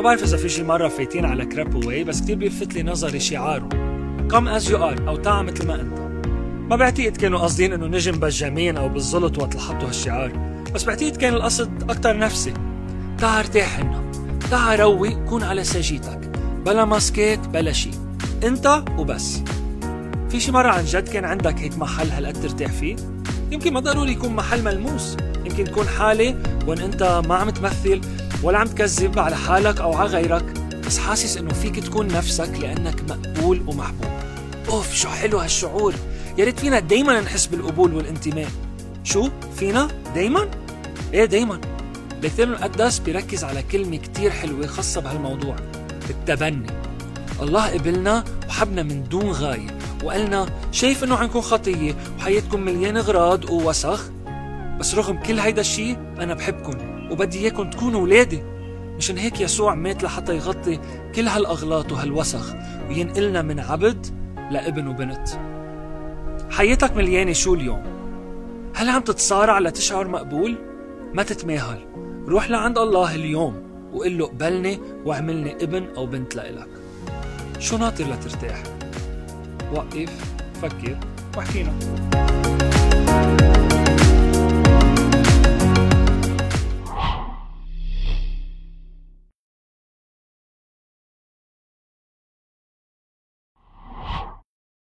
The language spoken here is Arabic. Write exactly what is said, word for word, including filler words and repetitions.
بعرف إذا في شي مرة فايتين على كريب واي، بس كتير بيلفت لي نظري شعاره Come as you are، أو تعا مثل ما أنت. ما بعتقد كانوا قصدين إنه نجم بجامين أو بالزلط وقت لحطوا هالشعار، بس بعتقد كان القصد أكتر نفسي. تعا ارتاح هنا، تعا روي، كون على سجيتك، بلا ماسكات بلا شي، أنت وبس. في شي مرة عن جد كان عندك هيك محل هالقد ترتاح فيه؟ يمكن ما ضروري يكون محل ملموس، يمكن تكون حالة وين أنت ما عم تمثل ولا عم تكذب على حالك أو على غيرك، بس حاسس إنه فيك تكون نفسك لأنك مقبول ومحبوب. أوف شو حلو هالشعور، يا ريت فينا دايما نحس بالقبول والانتماء. شو فينا دايما؟ إيه دايما. الكتاب المقدس بيركز على كلمة كتير حلوة خاصة بهالموضوع، التبني. الله قبلنا وحبنا من دون غاية، وقالنا شايف إنه عنكم خطية وحياتكم مليان غراض ووسخ، بس رغم كل هيدا الشيء أنا بحبكم وبدي إياكم تكونوا ولادي. مشان هيك يسوع مات لحتى يغطي كل هالأغلاط وهالوسخ وينقلنا من عبد لابن وبنت. حياتك مليانة شو اليوم؟ هل عم تتصارع لتشعر مقبول؟ ما تتماهل، روح لعند الله اليوم وقل له قبلني واعملني ابن أو بنت لإلك. شو ناطر لترتاح؟ وقف، فكر واحكينا.